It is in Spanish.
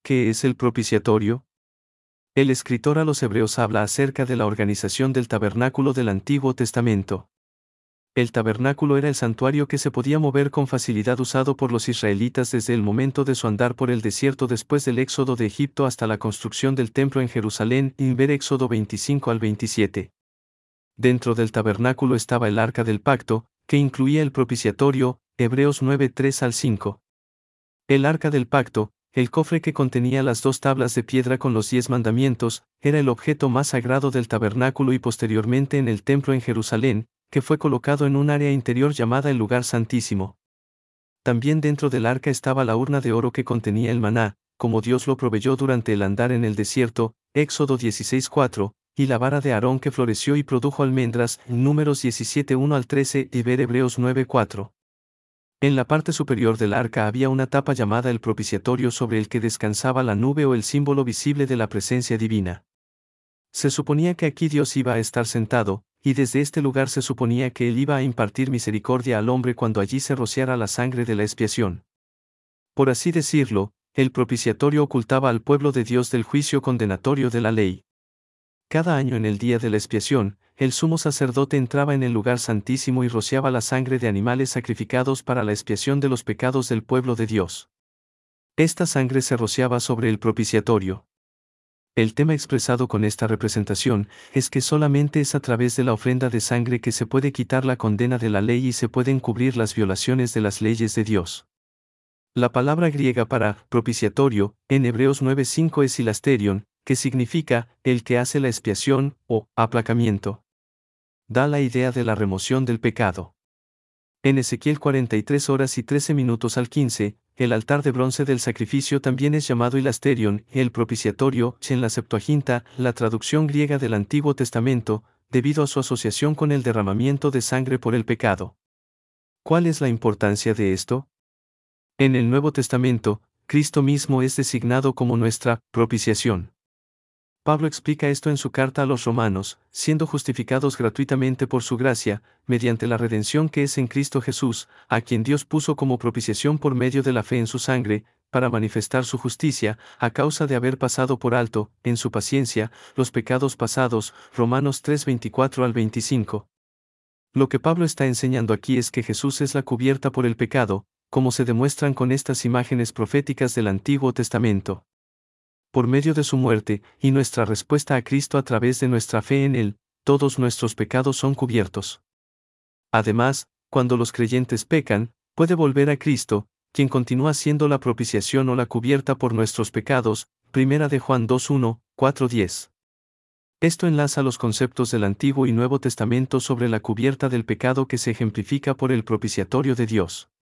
¿Qué es el propiciatorio? El escritor a los Hebreos habla acerca de la organización del tabernáculo del Antiguo Testamento. El tabernáculo era el santuario que se podía mover con facilidad usado por los israelitas desde el momento de su andar por el desierto después del éxodo de Egipto hasta la construcción del templo en Jerusalén, ver Éxodo 25 al 27. Dentro del tabernáculo estaba el arca del pacto, que incluía el propiciatorio, Hebreos 9 3 al 5. El arca del pacto, el cofre que contenía las 2 tablas de piedra con los 10 mandamientos, era el objeto más sagrado del tabernáculo y posteriormente en el templo en Jerusalén, que fue colocado en un área interior llamada el lugar santísimo. También dentro del arca estaba la urna de oro que contenía el maná, como Dios lo proveyó durante el andar en el desierto, Éxodo 16:4, y la vara de Aarón que floreció y produjo almendras, Números 17:1 al 13 y ver Hebreos 9:4. En la parte superior del arca había una tapa llamada el propiciatorio sobre el que descansaba la nube o el símbolo visible de la presencia divina. Se suponía que aquí Dios iba a estar sentado, y desde este lugar se suponía que Él iba a impartir misericordia al hombre cuando allí se rociara la sangre de la expiación. Por así decirlo, el propiciatorio ocultaba al pueblo de Dios del juicio condenatorio de la ley. Cada año en el día de la expiación, el sumo sacerdote entraba en el lugar santísimo y rociaba la sangre de animales sacrificados para la expiación de los pecados del pueblo de Dios. Esta sangre se rociaba sobre el propiciatorio. El tema expresado con esta representación es que solamente es a través de la ofrenda de sangre que se puede quitar la condena de la ley y se pueden cubrir las violaciones de las leyes de Dios. La palabra griega para propiciatorio, en Hebreos 9:5 es hilasterion, que significa el que hace la expiación o aplacamiento. Da la idea de la remoción del pecado. En Ezequiel 43 horas y 13 minutos al 15, el altar de bronce del sacrificio también es llamado hilasterion, el propiciatorio, en la Septuaginta, la traducción griega del Antiguo Testamento, debido a su asociación con el derramamiento de sangre por el pecado. ¿Cuál es la importancia de esto? En el Nuevo Testamento, Cristo mismo es designado como nuestra propiciación. Pablo explica esto en su carta a los Romanos, siendo justificados gratuitamente por su gracia, mediante la redención que es en Cristo Jesús, a quien Dios puso como propiciación por medio de la fe en su sangre, para manifestar su justicia, a causa de haber pasado por alto, en su paciencia, los pecados pasados, Romanos 3:24 al 25. Lo que Pablo está enseñando aquí es que Jesús es la cubierta por el pecado, como se demuestran con estas imágenes proféticas del Antiguo Testamento. Por medio de su muerte, y nuestra respuesta a Cristo a través de nuestra fe en Él, todos nuestros pecados son cubiertos. Además, cuando los creyentes pecan, puede volver a Cristo, quien continúa siendo la propiciación o la cubierta por nuestros pecados, 1 de Juan 2:1, 4:10. Esto enlaza los conceptos del Antiguo y Nuevo Testamento sobre la cubierta del pecado que se ejemplifica por el propiciatorio de Dios.